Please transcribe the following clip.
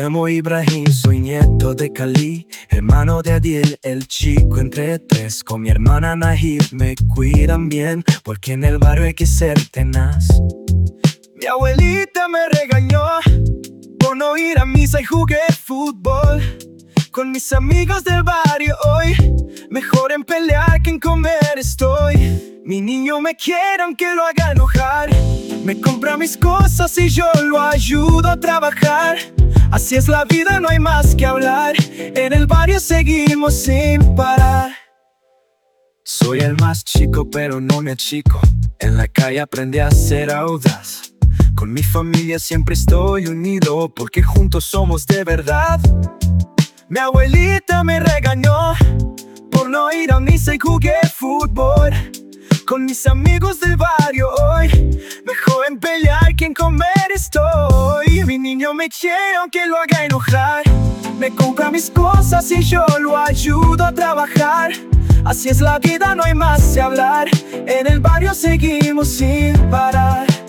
llamo Ibrahim, soy nieto de Cali, hermano de Adil, el chico entre tres. Con mi hermana Nahid me cuidan bien, porque en el barrio hay que ser tenaz. Mi abuelita me regañó por no ir a misa y jugué fútbol con mis amigos del barrio hoy. Mejor en pelear que en comer estoy. Mi niño me quiere aunque lo haga enojar. Me compra mis cosas y yo lo ayudo a trabajar. Así es la vida, no hay más que hablar. En el barrio seguimos sin parar. Soy el más chico pero no me achico. En la calle aprendí a ser audaz. Con mi familia siempre estoy unido, porque juntos somos de verdad. Mi abuelita me regañó por no ir a misa y jugué fútbol con mis amigos del barrio hoy. Mejor en pelear que en comer estoy. Mi niño me quiere aunque lo haga enojar. Me compra mis cosas y yo lo ayudo a trabajar. Así es la vida, no hay más que hablar. En el barrio seguimos sin parar.